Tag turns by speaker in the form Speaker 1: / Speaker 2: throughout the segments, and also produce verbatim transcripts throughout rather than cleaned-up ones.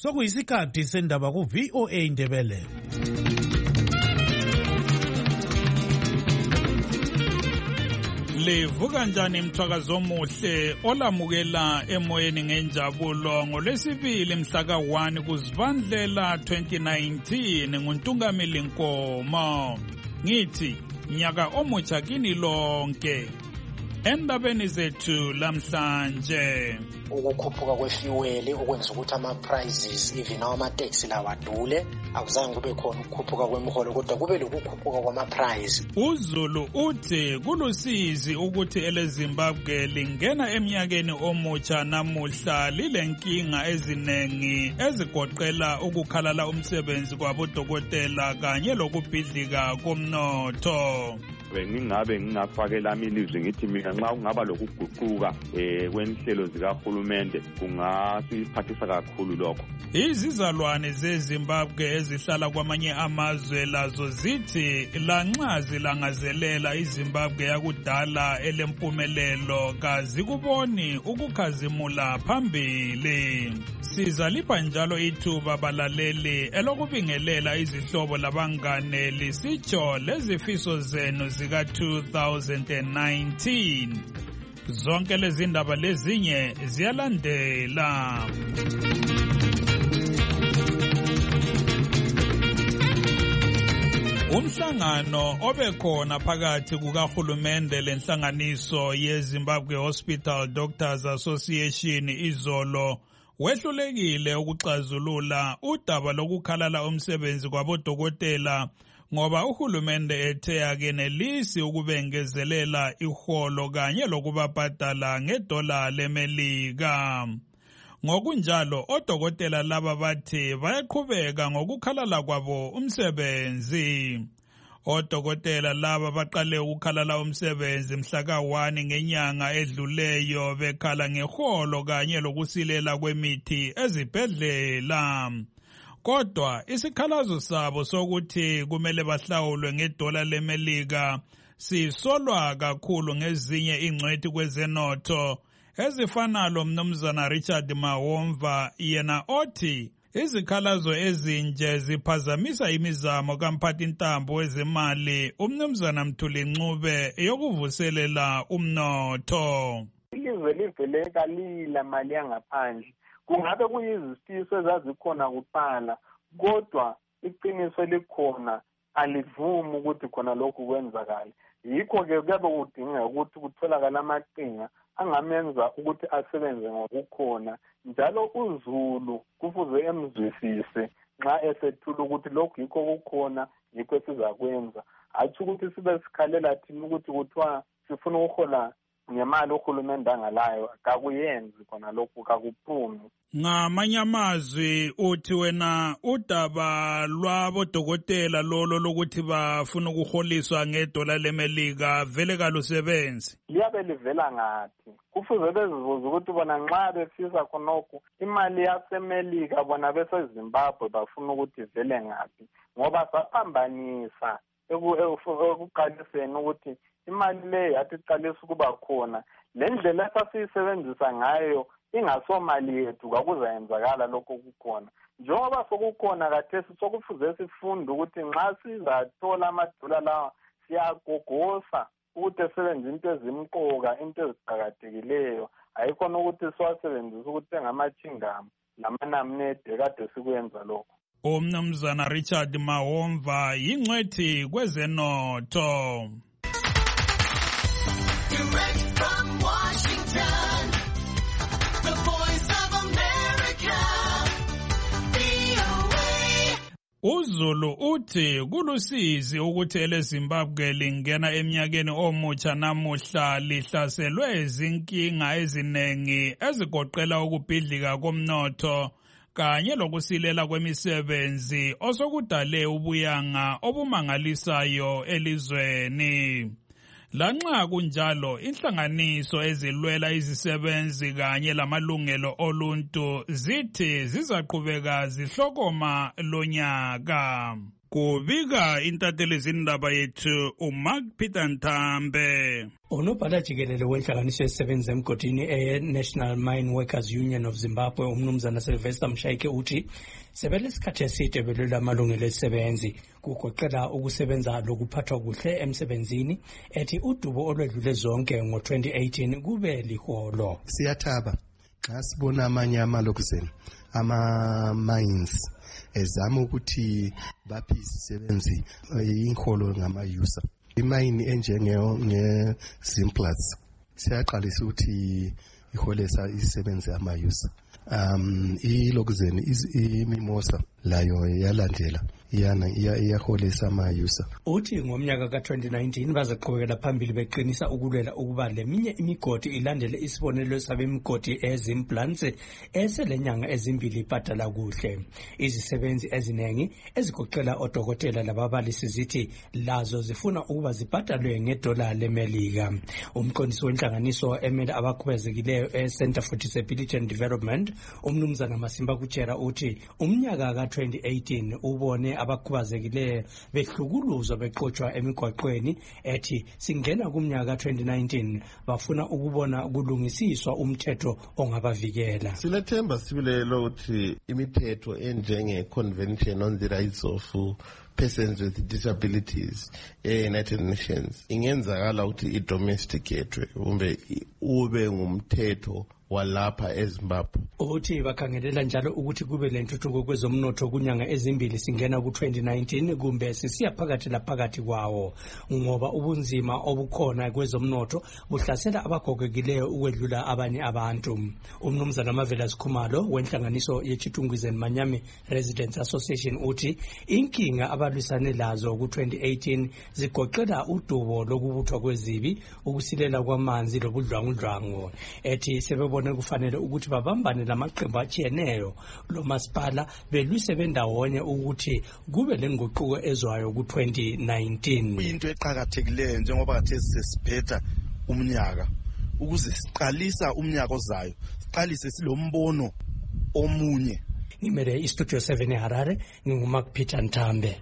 Speaker 1: Sokuyisikhathi sendaba ku V O A Indebele.
Speaker 2: Livuka njani mthwakazo omuhle olamukela emoyeni ngenjabulo ngolwesibili mhla ka one kuZibandlela twenty nineteen nguNtungamili Nkomo. Ngithi nyaka omutsha kini lonke. Endabeni zethu lamhlanje
Speaker 3: ukukhuphuka kwefuel okwenza ukuthi ama prices even ama taxi lawa adule, akuzange kube khona ukukhuphuka kwemiholo kodwa kube lokukhuphuka kwama price.
Speaker 2: uZulu uthi kulusizi ukuthi eleZimbabwe lingena eminyakeni omutsha namuhla lilenkinga ezinengi ezigoqela ukukhalala umsebenzi kwabodokotela kanye lokubhidlika komnotho.
Speaker 4: Bengingabe ngingafakela ilizwi ngithi mina nxa kungaba lokuguquka eh kwenhlelo zikahulumende kungasiphathisa kakhulu lokho.
Speaker 2: Izizalwane zeZimbabwe ezihlala kwamanye amazwe lazo zithi lanxa zilangazelela iZimbabwe yakudala elempumelelo kazikuboni ukukhazimula phambili. Sizalipha njalo ithuba balaleli elokubingelela izihlobo labangane lisitsho lezifiso zenu zika two thousand nineteen. Zonke lezi ndaba lezinye ziyalandela. Umhlangano obekhona phakathi kukahulumende lenhlanganiso yeZimbabwe Hospital Doctors Association izolo wehlulekile ukuxazulula udaba lokukhalala umsebenzi kwabodokotela ngoba uhulumende ethe akenelisi ukubengezelela iholo kanye lokubabhadala ngedola leMelika. Ngokunjalo odokotela laba bathi bayaqhubeka ngokukhalala kwabo umsebenzi. Odokotela laba baqale ukukhalala umsebenzi mhla ka one ngenyanga edluleyo bekhala ngeholo kanye lokusilela kwemithi ezibhedlela. Kodwa isikhalazo sabo sokuthi kumele bahlawulwe ngedola leMelika sisolwa kakhulu ngezinye ingcwethi kwezenotho ezifana lomnumzana Richard Mahomva, yena othi izikhalazo ezinje ziphazamisa imizamo kamphathintambo wezemali umnumzana Mthuli Ncube yokuvuselela umnotho.
Speaker 5: Ilizwe livele kalila mali yangaphandle. Kungabe kuyizifiso ezazikhona kuqala, kodwa iqiniso likhona alivumi ukuthi khona lokhu kwenzakala. Yikho-ke kuyabe kudingeka ukuthi kutholakala amaqhinga angamenza ukuthi asebenze ngokukhona, njalo uZulu kufuze emzwisise nxa esethula ukuthi lokhu yikho kukhona yikho sizakwenza. Hatshi ukuthi sibe sikhalela thina ukuthi kuthiwa sifuna ukuhola ngemali uhulumende angalayo, kakuyenzi khona lokhu, kakuphumi.
Speaker 2: Ngamanye amazwi uthi wena udaba lwabodokotela lolo lokuthi bafuna ukuholiswa ngedola leMelika vele kalusebenzi.
Speaker 5: Liyabe livela ngathi. Kufuze bezibuze ukuthi bona nxa befisa khonokho imali yaseMelika bona beseZimbabwe bafuna ukuthi vele ngathi, ngoba saphambanisa ekuqaliseni ukuthi imali le yathi iqalisa ukuba khona le ndlela esasiyisebenzisa ngayo ingasomali yethu kwakuzayenzakala lokho kukhona. Njengoba sokukhona kathesi sokufuze sifunde ukuthi nxa sizathola amadola lawa siyagogosa ukuthi esebenze into ezimqoka, into eziqakathekileyo, ayikhona ukuthi siwasebenzise ukuthi engamachingam namanamnede kade sikwenza lokho.
Speaker 2: Umnumzana Richard Mahomva yingcwethi kwezenotho.
Speaker 6: Direct from Washington, the Voice of America, V O A.
Speaker 2: uZulu uthi kulusizi ukuthi eleZimbabwe lingena eminyakeni omutsha namuhla lihlaselwe izinkinga ezinengi ezigoqela ukubhidlika komnotho kanye lokusilela kwemisebenzi osokudale ubuyanga obumangalisayo elizweni. Lanxa kunjalo inhlanganiso ezilwela izisebenzi kanye lamalungelo oluntu zithi zizaqhubeka zihlokoma lonyaka. Kubika intatheli zindaba yethu uMark Peter Ntambe.
Speaker 7: Unobhala jikelele wenhlanganiso esebenza emgodini e-National Mine Workers Union of Zimbabwe umnumzana Sylvester Mshayike uthi sebelesikhathi eside belwela amalungelo esebenzi kugoqela ukusebenza lokuphathwa kuhle emsebenzini ethi udubo olwedlule zonke ngo twenty eighteen kube liholo.
Speaker 8: Siyathaba xa sibona amanye amalokuzeni ama-mines ezama ukuthi baphi isisebenzi inholo ngama-user. Imayini enjenge-Zimplats siyaqalisa ukuthi iholesa isisebenzi ama-user. Um, ilokuzeni imimosa layo yalandela iyana iyaholesa ama-user.
Speaker 7: Uthi ngomnyaka ka twenty nineteen bazaqhubekela phambili beqinisa ukulwela ukuba leminye imigodi ilandele isibonelo sabemigodi eZimplats eselenyanga ezimbili ibhadala kuhle. Izisebenzi eziningi ezigoqela odokotela lababalisi zithi lazo zifuna ukuba zibhadalwe ngedola leMelika. Umqondisi wenhlanganiso emele abakhubazekileyo e-Center for Disability and Development umnumzana Masimba Kuchera uthi umnyaka ka twenty eighteen ubone abakhubazekileyo behlukuluzwa beqotshwa emigwaqweni ethi singena kumnyaka twenty nineteen bafuna ukubona kulungisiswa umthetho ongabavikela.
Speaker 9: Silethemba sibile ukuthi imithetho enjenge Convention on the Rights of Persons with Disabilities e-United Nations ingenzakala ukuthi i-domesticate kumbe ube ngumthetho walapha eZimbabwe.
Speaker 7: Uthi bakhangelela njalo ukuthi kube lentuthuko kwezomnotho kunyanga ezimbili singena ku twenty nineteen kumbe sisiya phakathi laphakathi kwawo ngoba ubunzima obukhona kwezomnotho buhlasela abagogekileyo ukwedlula abanye abantu. Umnumzana Mavela Sikhumalo wenhlanganiso yeChitungwizi Manyami Residents Association uthi inkinga abalwisane lazo ku twenty eighteen zigoqela udubo lokubuthwa kwezibi, ukusilela kwamanzi lobudlwangudlwangu. Ethi sebebona kufanele ukuthi babambane lamaqembu atshiyeneyo lo masipala belwise bendawonye ukuthi kube lenguquko ezwayo ku twenty nineteen.
Speaker 10: Into eqhakathekileyo njengoba kade sesiphetha umnyaka ukuze siqalisa umnyaka ozayo siqalise silombono omunye.
Speaker 7: Ngimele istudio seven eHarare nginguMark Peter Ntambe.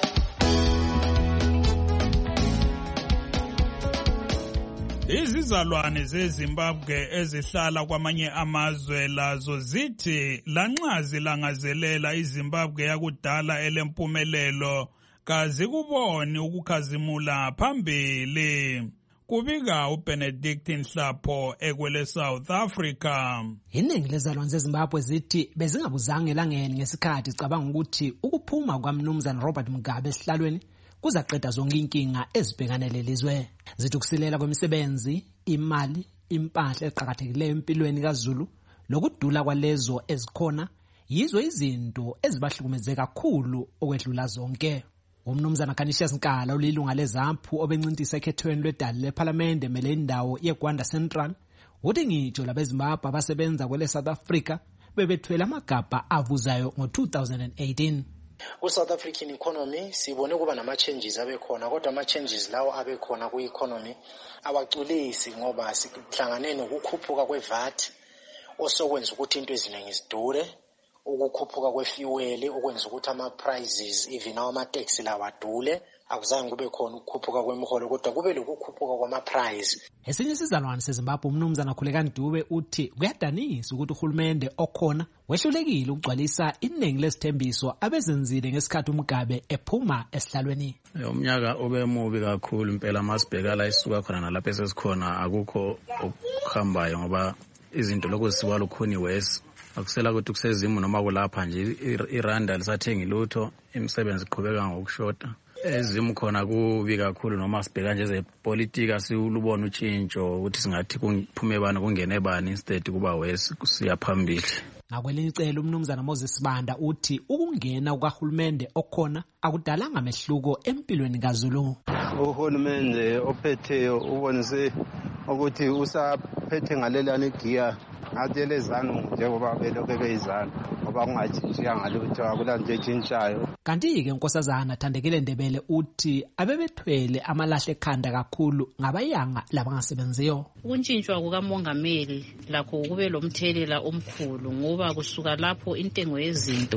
Speaker 2: Izizalwane zeZimbabwe ezihlala kwamanye amazwe lazo zithi lanxa zilangazelela iZimbabwe yakudala elempumelelo kazikuboni ukukhazimula phambili. Kubika uBenedict Nhlapho ekwele South Africa.
Speaker 11: Iningi lezalwane zeZimbabwe zithi bezingabuzanga elangeni ngesikhathi cabanga ukuthi ukuphuma kwaMnumzana Robert Mugabe esihlalweni kuzaqeda zonke inkinga ezibhekane lelizwe. Zithi ukusilela kwemisebenzi, imali, impahla eqhakathekileyo empilweni kaZulu lokudula kwalezo ezikhona yizo izinto ezibahlukumeze kakhulu okwedlula zonke. Umnumzana Canisius Nkala olilunga leZAPHU obencintisa ekhethweni lwedali leParliament emele indawo yeGwanda Central uthi ngitsho labeZimbabwe abasebenza kwele South Africa bebethwele amagabha avuzayo ngo two thousand eighteen.
Speaker 3: Ku-South African economy sibone kuba nama-changes abekhona kodwa ama-changes lawo abekhona ku-economy awaculisi ngoba sihlangane nokukhuphuka kwe-V A T osokwenza ukuthi into eziningi zidure, ukukhuphuka kwefuel okwenza ukuthi ama-prices even ama-taxi lawo adule. Akuzange kube khona ukukhuphuka kwemiholo kodwa kube lokukhuphuka kwama-price.
Speaker 11: Esinye isizalwane seZimbabwe umnumzana Khulekani Dube uthi kuyadanisa ukuthi uhulumende okhona wehlulekile ukugcwalisa iningi lezithembiso abezenzile ngesikhathi uMugabe ephuma esihlalweni.
Speaker 12: Umnyaka ube mubi kakhulu impela masibheka la isuka khona nalapha esesikhona akukho okuhambayo ngoba izinto lokho siwala ukhuni west akusela ukuthi kusezimo noma kulapha nje iranda lisathenga ilutho imisebenzi iqhubeka ngokushota. Ezimo khona kubi kakhulu noma sibheka nje zepolitika siulubona utshintsho ukuthi singathi kuphume bani kungene bani instead kuba wesi kusiya phambili.
Speaker 11: Ngakwelinye icele umnumzana Moses Banda uthi ukungena ukahulumende okhona akudalanga mehluko empilweni kaZulu.
Speaker 5: Uhulumende ophetheyo ubonise ukuthi usaphethe ngalelani igiya ngadelezana njengoba belokho beyizana ngoba kungatshintshika ngalutho akulanto etshintshayo.
Speaker 11: Kanti-ke unkosazana Thandekile Ndebele uthi abebethwele amalahle ekhanda kakhulu ngabayanga labangasebenziyo.
Speaker 13: Ukuntshintshwa kukamongameli lakho kube lomthelela omkhulu ngoba kusuka lapho intengo yezinto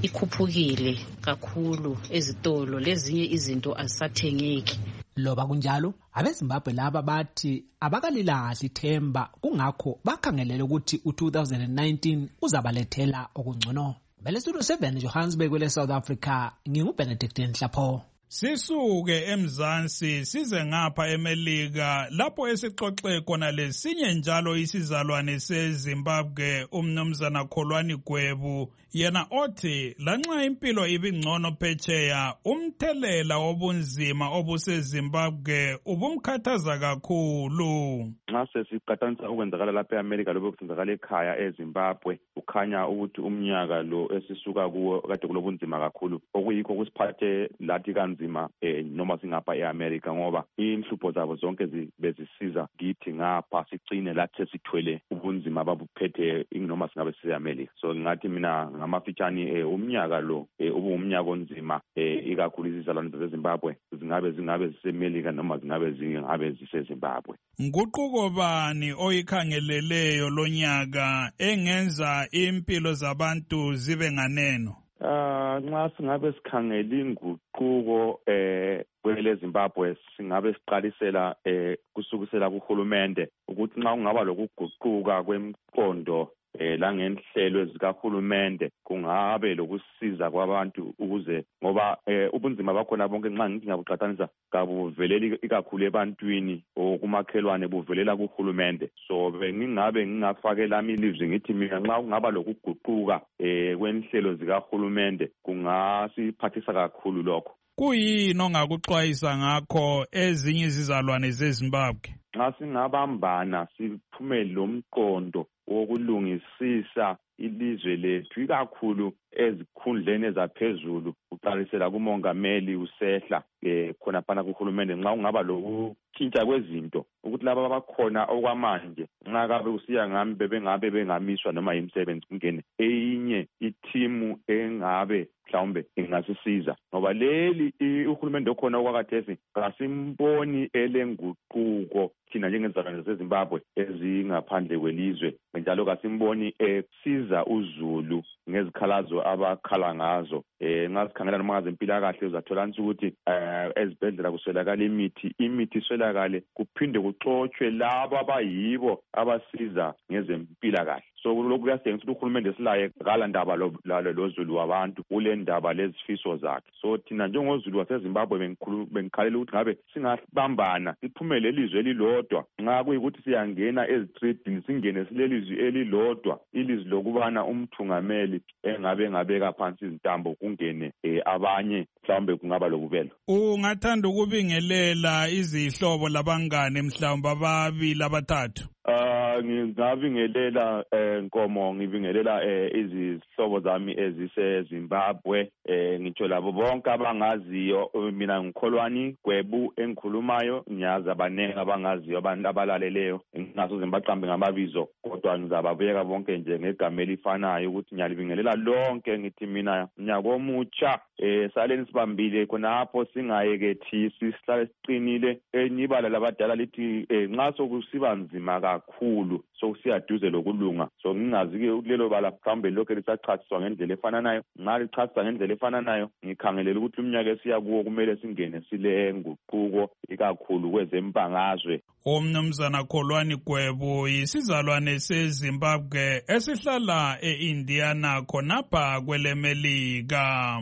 Speaker 13: ikhuphukile kakhulu ezitolo, lezinye izinto azisathengeki.
Speaker 11: Loba kunjalo, abeZimbabwe laba bathi abakalilahli ithemba, kungakho bakhangelele ukuthi u-two thousand nineteen uzabalethela okungcono. Belestudio seven Johannesburg kwele South Africa, nginguBenedict Nhlapho.
Speaker 2: Sisuke eMzansi size ngapha eMelika lapho esixoxe khona lesinye njalo isizalwane seZimbabwe, umnumzana Kholwani Gwebu, yena othi lanxa impilo ibingcono phetsheya umthelela wobunzima obuseZimbabwe ubumkhathaza kakhulu.
Speaker 4: Nxa sesiqathanisa ukwenzakala lapha eAmerika lobe kusenzakala ekhaya eZimbabwe, ukhanya ukuthi umnyaka lo esisuka kuwo kade kulobunzima kakhulu, okuyikho kusiphathe lathi kanzima eh, noma singapha eAmerika, ngoba inhlupho zabo zonke bezisiza kithi ngapha sicine lathi sesithwele ubunzima ababuphethe noma singabe siseAmerika. So ngathi mina ngamafitshane eh, umnyaka lo eh, ubumnyaka onzima eh, ikakhulu izizalwane zeZimbabwe zingabe zingabe ziseMelika noma zingabe zingabe ziseZimbabwe.
Speaker 2: Nguquko bani oyikhangeleleyo lonyaka engenza impilo zabantu zibe nganeno?
Speaker 4: Ah, nxa singabe sikhangela inguquko eh kwele Zimbabwe singabe siqalisela eh kusukisela kuhulumende ukuthi nxa kungaba lokuguquka kwemqondo eh la ngenhlelo ezikahulumende kungabe lokusiza kwabantu ukuze ngoba eh ubunzima bakhona bonke nxa ngithi ngabuqhathanisa kabuveleli ikakhulu ebantwini okumakhelwane buvelela kuhulumende. So bengingabe ngingafakela amilizwi ngithi mina nxa kungaba lokuguquka eh kwenhlelo zikahulumende kungasiphathisa kakhulu lokho.
Speaker 2: Kuyini ongakuxwayisa ngakho ezinye izizalwane zeZimbabwe?
Speaker 4: Nxa singabambana siphumele lomqondo wokulungisisa ilizwe lethu ikakhulu ezikhundleni ezaphezulu uqalisela kumongameli usehla eh khona phana kuhulumende, nxa kungaba lokutshintsha kwezinto ukuthi laba abakhona okwamanje nxa kabe usiya ngami bebengabe bengamiswa noma imisebenzi kungene eyinye ithimu engabe mhlawumbe ingasisiza, ngoba leli uhulumende okhona okwakathesi kasimboni elenguquko thina njengezizalwane zeZimbabwe ezingaphandle kwelizwe, njalo kasimboni esiza uzulu ngezikhalazo abakhala ngazo. Eh nxa sikhangela noma ngezempilakahle uzathola ukuthi eh ezibhedlela kuswelakala imithi imithi iswelakale kuphinde kuxoxwe labo abayibo abasiza ngezempilakahle. So lokhu kuyasengisa ukuthi uhulumende silaye kala ndaba lozulu wabantu kule ndaba lezifiso zakhe. So thina njengozulu waseZimbabwe bengikhalela ukuthi ngabe singabambana siphumele elizwe elilodwa, nxa kuyikuthi siyangena ezitreetini singene silelizwi elilodwa, ilizwi lokubana umthungameli engabe ngabeka phansi izintambo kungene eh, abanye mhlawumbe kungaba lokubelo.
Speaker 2: Ungathanda ukubingelela izihlobo labangane mhlawumbe ababili abathathu?
Speaker 4: Uh ngingabingelela eh Nkomo, ngibingelela eh izihlobo zami eziseZimbabwe, eh ngitsho labo bonke abangaziyo. Mina ngikholwani Gwebu engikhulumayo, ngiyazi abaningi abangaziyo abantu abalaleleyo, nginasoze ngibaqambe ngamabizo kodwa ngizababeka bonke nje ngegama elifanayo ukuthi ngiyalibingelela lonke ngithi mina unyaka omutsha eh saleni sibambile khonapho singayekethisi sihlale siqinile. Enyibala labadala lithi eh nxa sokusiba nzima kakhulu sokusiyaduze lokulunga. So ngingazi ke kulelo bala mhlawumbe lokho lisachasiswa ngendlela efananayo, nxa lichasisa ngendlela efananayo ngikhangelela ukuthi umnyaka esiya kuwo kumele singene sile nguquko ikakhulu kwezempangazwe.
Speaker 2: Umnumzana Kholwani Gwebu yisizalwane seZimbabwe esihlala eIndiana khonapha kweleMelika.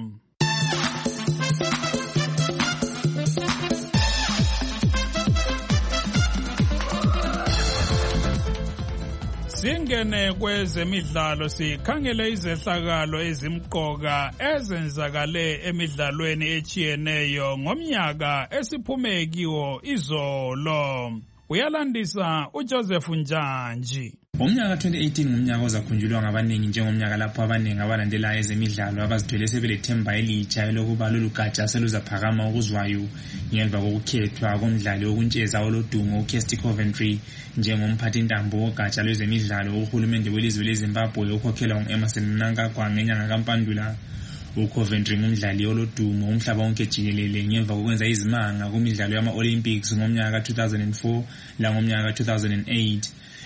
Speaker 2: Singene kwezemidlalo sikhangele izehlakalo ezimqoka ezenzakale emidlalweni echiyeneyo ngomnyaka esiphume kiwo izolo. Uyalandisa uJoseph Njanji.
Speaker 14: Umnyaka twenty eighteen ngumnyaka ozakhunjulwa ngabaningi njengomnyaka lapho abaningi abalandela ezemidlalo abazithwele sebelethemba elitsha lokuba lolu gatsha seluzaphakama okuzwayo ngemva kokukhethwa komdlali wokuntsheza olodumo uKirsty Coventry njengomphathi intambo wogatsha lwezemidlalo uhulumende welizwe leZimbabwe okhokhelwa ngu-Emerson Mnangagwa ngenyanga kaMpandula. uCoventry ngumdlali olodumo umhlaba wonke jikelele ngemva kokwenza izimanga kumidlalo yama-Olympics ngomnyaka ka two thousand four langomnyaka ka two thousand eight.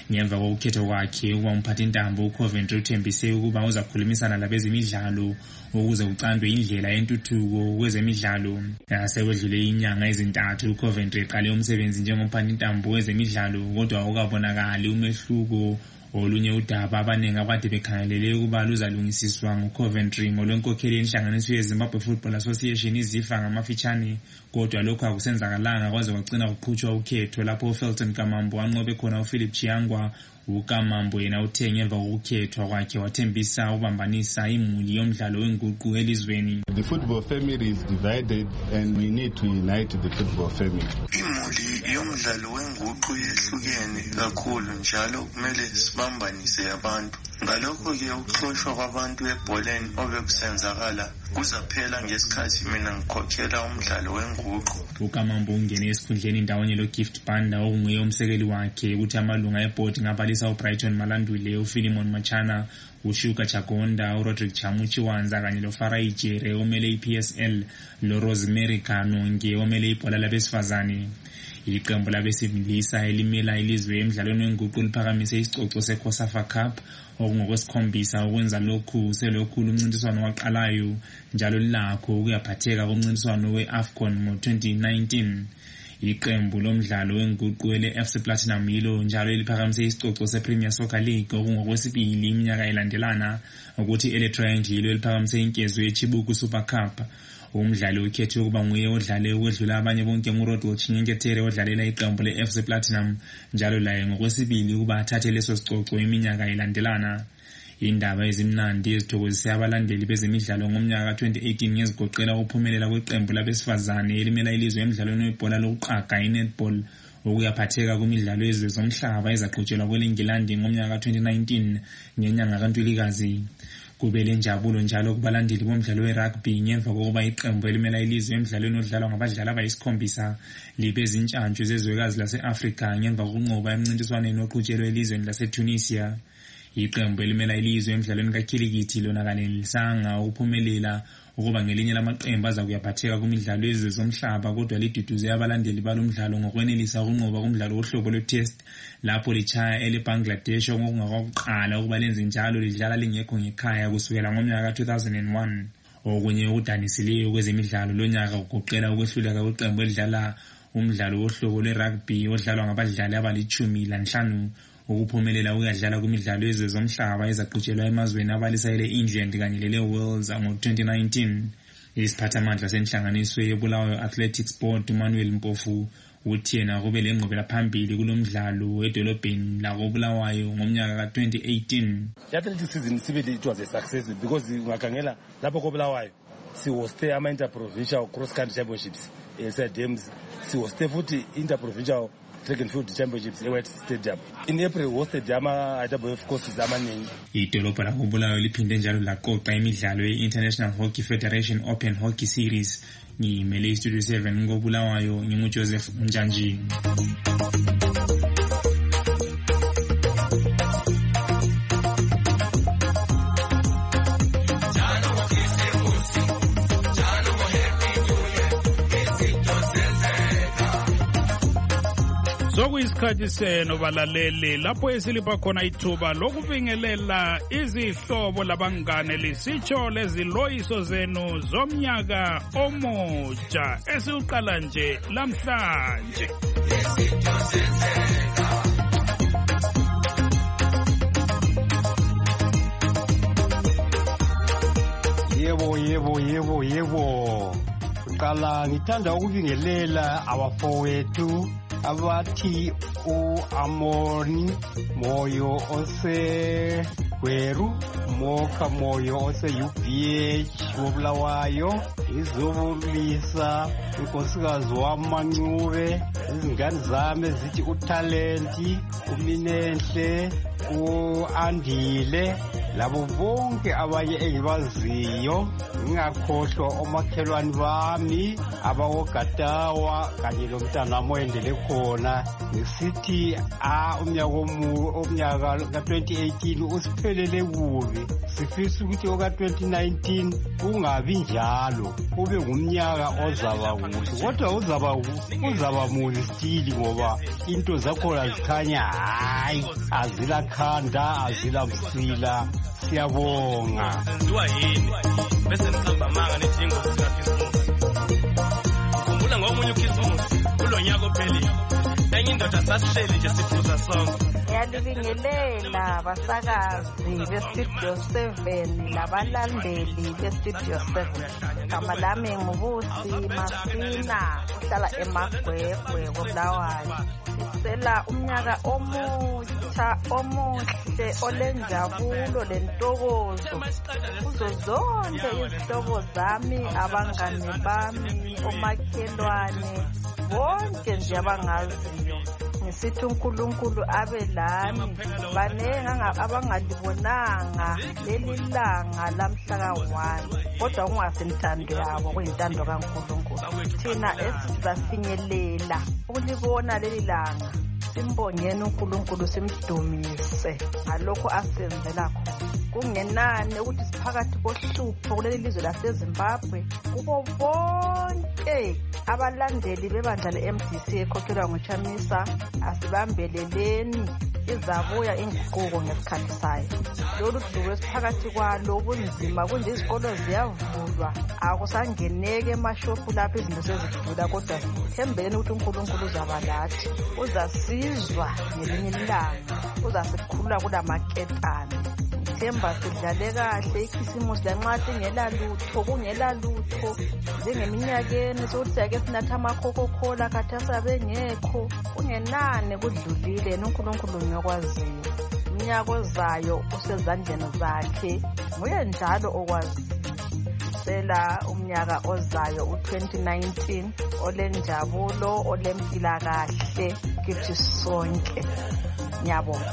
Speaker 14: ngemva kokukhethwa kwakhe ukuba umphathintambo uCoventry uthembise ukuba uzakhulumisana labezemidlalo ukuze kucandwe indlela yentuthuko kwezemidlalo. Sekwedlule inyanga ezintathu uCoventry eqale umsebenzi njengomphathintambo wezemidlalo, kodwa awukabonakali umehluko. Olunye udaba abaningi abade bekhangelele ukuba luzalungisiswa nguCoventry ngolwenkokheli yenhlanganiso yeZimbabwe Football Association izifa ngamafitshane, kodwa lokho akusenzakalanga kwaze kwagcina kuqhutshwa ukhetho lapho uFelton Kamambo anqobe khona uPhilip Chiyangwa. uKamambo yena uthe ngemva kokukhethwa kwakhe wathembisa ubambanisa imuli yomdlalo wenguqu elizweni.
Speaker 15: The football family is divided and we need to unite the football family.
Speaker 16: Imuli yomdlalo wenguqu yehlukene kakhulu njalo kumele sibambanise abantu. Ngalokho-ke ukuxoshwa kwabantu ebholeni obekusenzakala kuzaphela ngesikhathi mina ngikhokhela umdlalo wenguqu.
Speaker 14: uKamambo ungene esikhundleni ndawonye loGift Banda okunguye umsekeli wakhe ukuthi amalunga ebhodi ngabalisa uBrighton Malandule, uPhilemon Machana, uShuka Chagonda, uRodrick Chamuchi Wanza kanye loFarai Jere omele iP S L, loRosemary Kanonge omele ibhola labesifazane. Iqembu labesilisa elimela ilizwe emidlalweni wenguqu liphakamise isicoco seCOSAFA Cup okungokwesikhombisa ukwenza lokhu selokhulu umncintiswano waqalayo njalo lilakho ukuyaphatheka komncintiswano weAFCON ngo-twenty nineteen. Iqembu lomdlalo wenguqu ele-F C Platinum yilo njalo eliphakamise isicoco sePremier Soccer League okungokwesibili iminyaka elandelana, ukuthi ele-Triangle yilo eliphakamise inkezo yeChibuku Super Cup. Umdlali ukhethe ukuba nguye odlale ukwedlula abanye bonke nguRodwa Chinyengetere odlalela iqembu le-F C Platinum njalo laye ngokwesibili ukuba athathe leso sicoco iminyaka elandelana. Indaba ezimnandi ezithokozise abalandeli bezemidlalo ngomnyaka ka-twenty eighteen ngezigoqela ukuphumelela kweqembu labesifazane elimela ilizwe emidlalweni webhola lokuqaga i-netball okuyaphatheka kumidlalo yezwe zomhlaba ezaqhutshelwa kweleNgilandi ngomnyaka ka-twenty nineteen ngenyanga kaNtulikazi. Kube lenjabulo njalo kubalandeli bomdlalo werugby ngemva kokuba iqembu elimela ilizwe emidlalweni odlalwa ngabadlali abayisikhombisa libe zintshantshu zezwekazi lase-Afrika ngemva kokunqoba emncintiswaneni oqhutshelwe elizweni laseTunisia. Iqembu elimela ilizwe emidlalweni kakhilikithi lona kanelisanga ukuphumelela ukuba ngelinye lamaqembu aza kuyaphatheka kumidlalo yezwe zomhlaba, kodwa liduduze abalandeli balomdlalo ngokwenelisa ukunqoba kumdlalo wohlobo lwe-test lapho litshaya ele-Bangladesh okungakwakuqala ukuba lenze njalo lidlala lingekho ngekhaya kusukela ngomnyaka ka-two thousand one. Okunye okudanisileyo kwezemidlalo lonyaka kugoqela ukwehluleka kweqembu elidlala umdlalo wohlobo lwe-rugby odlalwa ngabadlali abalitshumi lanhlanu ukuphumelela ukuyadlala kumidlalo yezwe zomhlaba ezaqhutshelwa emazweni abalisa ele-England kanye lele-Wales ngo-twenty nineteen. Isiphathamandla senhlanganiso yeBulawayo Athletics Board uManuel Mpofu uthi yena kube lengqubela phambili kulomdlalo edolobheni lakoBulawayo ngomnyaka ka-twenty eighteen.
Speaker 17: The athletics season sibili it was a success because ungakhangela lapho koBulawayo sihoste ama-interprovincial cross country championships e-stadiums, sihoste futhi interprovincial track and field championships eWhite Stadium. In April hosted ama-I W F courses amaningi.
Speaker 14: Idolobha lakoBulawayo liphinde njalo laqoqa imidlalo ye-International Hockey Federation Open Hockey Series. Ngimele iStudio seven ngoBulawayo, nginguJoseph Mjanji.
Speaker 2: Sokuyisikhathi seno balaleli lapho esilipha khona ithuba lokubingelela izihlobo labangane lisitsho leziloyiso zenu zomnyaka omutsha esiuqala nje lamhlanje.
Speaker 18: Yebo yebo yebo yebo. Uqala ngithanda ukubingelela abafowethu abathi uAmoni Moyo ose Gweru, Moka Moyo ose U P H woBulawayo, izobulisa unkosikazi waMancube, izingane zami zithi uTalenti, uMinenhle, uAndile, labo bonke abanye engibaziyo ngingakhohlwa omakhelwane bami abawogatawa kanye lomntanami oyendele khona ngisithi a umnyaka ka-twenty eighteen usiphelele kubi sifisa ukuthi oka-twenty nineteen kungabi njalo kube ngumnyaka ozaba kuhle kodwa uzaba uzaba mubi stili ngoba into zakhona zikhanya hayi azila khanda azila msila siyabonga
Speaker 19: senziwa yini bese nisamba manga nedingo zikakhisimusi khumbula ngomunye ukhisimusi kulo nyaka ophelile enye indoda sasihleli nje siphuza sonke.
Speaker 20: Ngiyalibingelela basakazi bestudio seven labalandeli bestudio seven. Gama lami ngubusi Masina uhlala eMagwegwe koBulawayo. Sicela umnyaka omutsha omuhle olenjabulo lentokozo kuzo zonke izihlobo zami abangane bami omakhelwane bonke nje abangaziyo. Ngisithi uNkulunkulu abe lami banenga abangalibonanga leli langa lamhla ka-one kodwa kungasintando yabo kuyintando kaNkulunkulu. Thina esizafinyelela ukulibona leli langa simbongeni uNkulunkulu simdumise ngalokho asenzela khona. Kungenani ukuthi siphakathi kohlupho kuleli lizwe laseZimbabwe kubo bonke abalandeli bebandla le-M D C ekhokhelwa nguChamisa asibambeleleni izabuya inguquko ngesikhathi sayo. Lolu dubo esiphakathi kwalo bunzima kunje izikolo ziyavulwa akusangeneke emashophu lapho izinto sezidula kodwa sithembeleni ukuthi uNkulunkulu uzaba lathi uzasizwa ngelinye ilanga uzasikhulula kulamaketane. Themba sidlale kahle ikhisimusi lanxa singela lutho kungela lutho njengeminyakeni sokuthi ake sinatha amakhokokhola khathasa bengekho kungenani kudlulile uNkulunkulu ngiyokwaziyo. Umnyaka ozayo usezandleni zakhe nguye njalo okwazi. Sela umnyaka ozayo u-twenty nineteen olenjabulo olempilakahle kithi sonke. Ngiyabonga.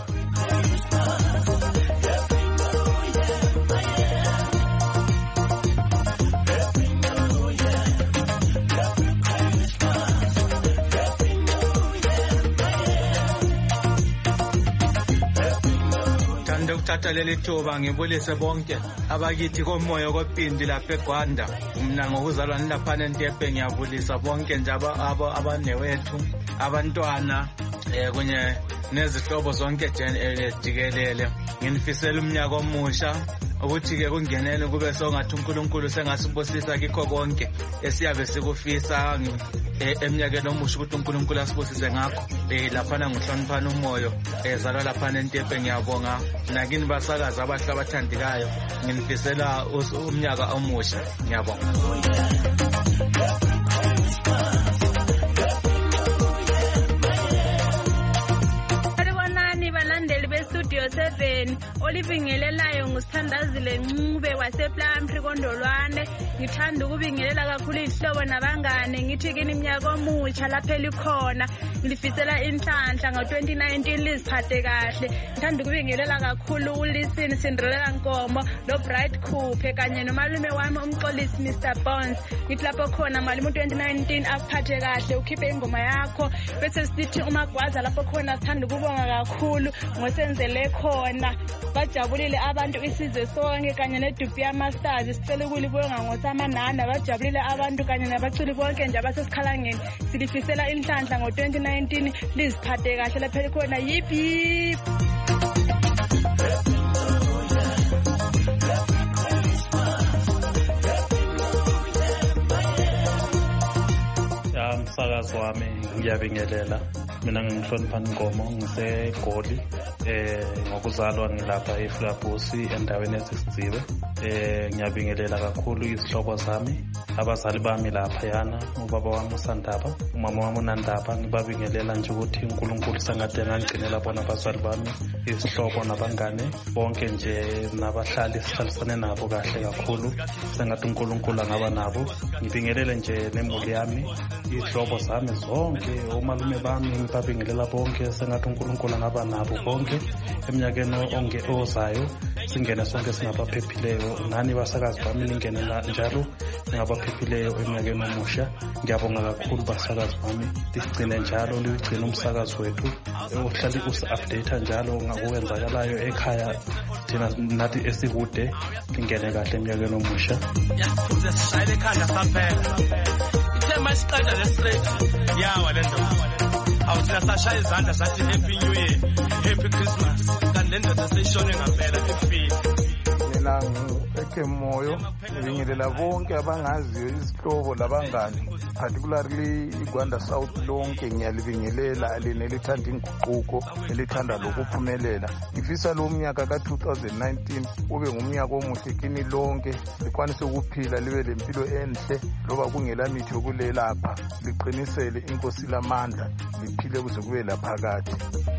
Speaker 21: Ukuthatha leli thuba ngibulise bonke abakithi komoya kopindi lapha eGwanda. Mina ngokuzalwa ngilaphana eNtebe ngiyabulisa bonke nje abanewethu abantwana kunye nezihlobo zonke jikelele. Nginifisela umnyaka omusha ukuthi-ke kungenele kube songathi uNkulunkulu sengasibusisa kikho konke esiyabe sikufisa eminyakeni omusha ukuthi uNkulunkulu asibusise ngakho. Laphana ngohloniphana umoyo ezalwa laphana eNtebe ngiyabonga nakini basakazi abahle abathandikayo nginifisela umnyaka omusha ngiyabonga.
Speaker 22: Studio seven olibingelelayo ngusithandazile Ncube wasePlumtree Kondolwane. Ngithanda ukubingelela kakhulu izihlobo nabangane ngithi kini iminyaka omutsha lapha elikhona ngilifisela inhlanhla ngo-twenty nineteen liziphathe kahle. Ngithanda ukubingelela kakhulu uLisini Cinderella Nkomo noBright Khuphe kanye nomalume wami umxolisi Mister Bones. Ngithi lapho khona malume u-twenty nineteen akuphathe kahle ukhiphe ingoma yakho bese sithi uMagwaza lapho khona sithanda ukubonga kakhulu ngosenzele khona bajabulile abantu isizwe sonke kanye neDubia Masters sicela ukulibonga ngosamanana bajabulile abantu kanye nabaculi bonke nje abasesikhalangeni silifisela inhlanhla ngo-twenty nineteen liziphathe kahle lapha khona yip yip.
Speaker 23: Umsakazi wami ngiyabingelela mina ngihloniphana Nkomo ngiseGoli eh ngokuzalwa ngilapha eFlabusi endaweni eSisidziwe eh ngiyabingelela kakhulu izihlobo zami abazali bami laphayana, ubaba wami uSandaba, umama wami uNandaba, ngibabingelela nje ukuthi uNkulunkulu sengade ngangigcinela bona abazali bami, izihlobo nabangane bonke nje nabahlali sihlalisane nabo kahle kakhulu, sengathi uNkulunkulu angaba nabo. Ngibingelele nje nemuli yami, izihlobo zami zonke, omalume bami ngibabingelela bonke, sengathi uNkulunkulu angaba nabo bonke. Eminyakeni onke ozayo singene sonke singabaphephileyo, nani basakazi bami ningene njalo singabaphephileyo eminyakeni omusha. Ngiyabonga kakhulu basakazi bami, ligcine njalo ligcine umsakazi wethu ohlali usi-update njalo ngakwenzakalayo ekhaya, thina nathi esikude lingene kahle eminyakeni omusha.
Speaker 19: Yasiphuze sishayele ekhanda saphela ithema isiqeda le-straight yawa le ndoda awuthina sashaya izandla sathi happy new year, happy Christmas, kanti le ndoda seyishone ngampela efile.
Speaker 1: Mina ngeke moyo ngibingelela bonke abangaziyo izihlobo labangani, particularly iGwanda South lonke ngiyalibingelela lena elithanda inguquko, elithanda lokuphumelela. Ngifisa lo mnyaka ka twenty nineteen ube ngumnyaka omuhle kini lonke, likwanise ukuphila libe lempilo enhle, loba kungela mithi yokulelapha, liqinisele inkosi lamandla, liphile kuze kube laphakade.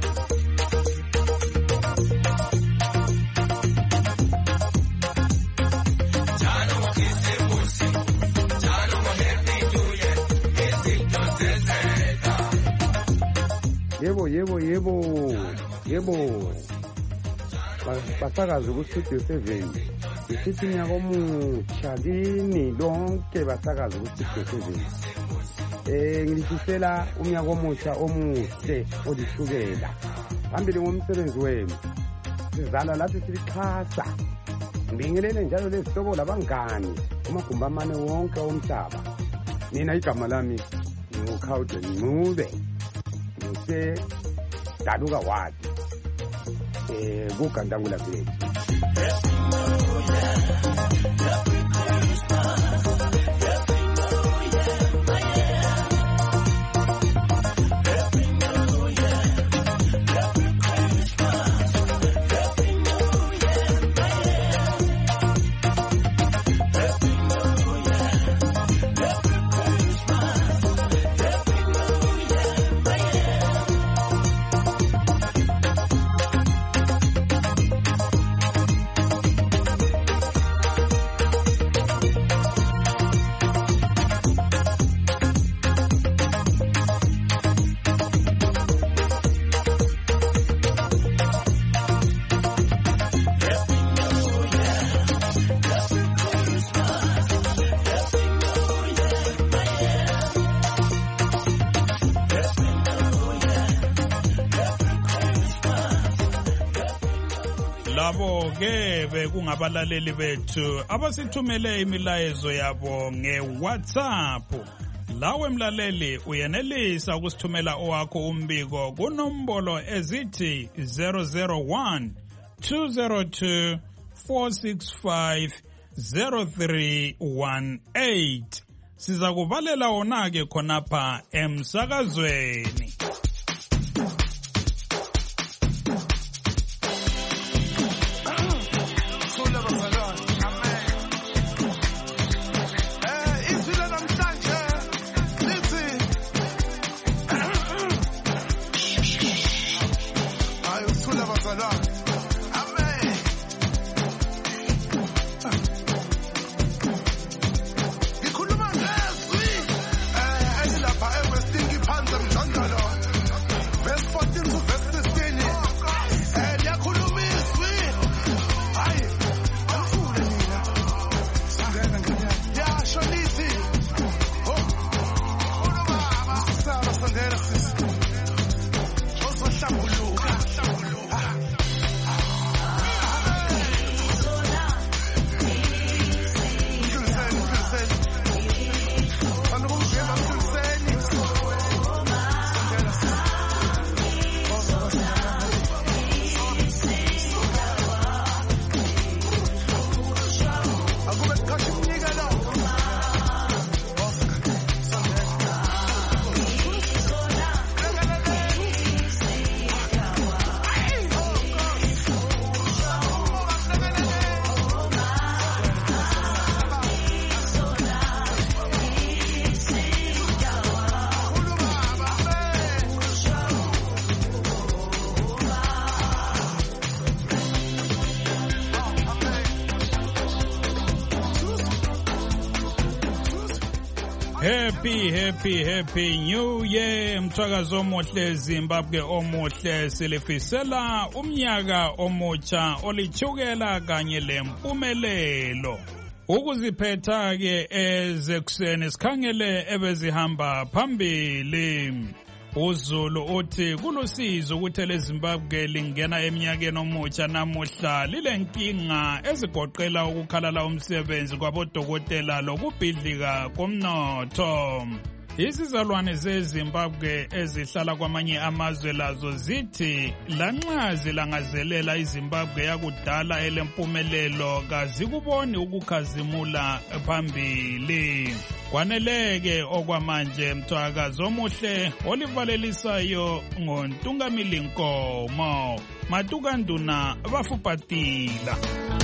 Speaker 6: Yebo yebo yebo yebo basakazi ku-Studio seven isithi nyaka omutsha kini lonke basakazi ku-Studio seven. Eh ngilifisela umnyaka omutsha omuhle olishukela phambili ngomsebenzi wenu, sizala lathi silixhasa. Ngibingelele njalo lezihlobo labangani kumagumbi amane wonke omhlaba. Mina igama lami nguKhawude Ncube, ngise Daluka wadi eh kuGandangula village.
Speaker 2: Labo ke bekungabalaleli bethu abasithumele imilayezo yabo nge-WhatsApp. Lawe mlaleli uyenelisa ukusithumela owakho umbiko kunombolo ezithi zero zero one two zero two four six five zero three one eight. Siza kuvalela wona ke khonapha emsakazweni. Happy, happy, happy New Year. Mthakazo omuhle Zimbabwe omuhle silifisela umnyaka omutsha olithukela kanye lempumelelo. Ukuziphetha ke ezekuseni sikhangele ebezihamba phambili. uZulu uthi kulusizo ukuthi leZimbabwe lingena eminyakeni omutsha namuhla lilenkinga ezigoqela ukukhalala umsebenzi kwabodokotela lokubhidlika komnotho. Izizalwane zeZimbabwe ezihlala kwamanye amazwe lazo zithi lanxa zilangazelela iZimbabwe yakudala elempumelelo kazikuboni ukukhazimula phambili. Kwaneleke okwamanje mthwakazi omuhle olivalelisayo ngoNtungamili Nkomo Matukanduna bafupatila.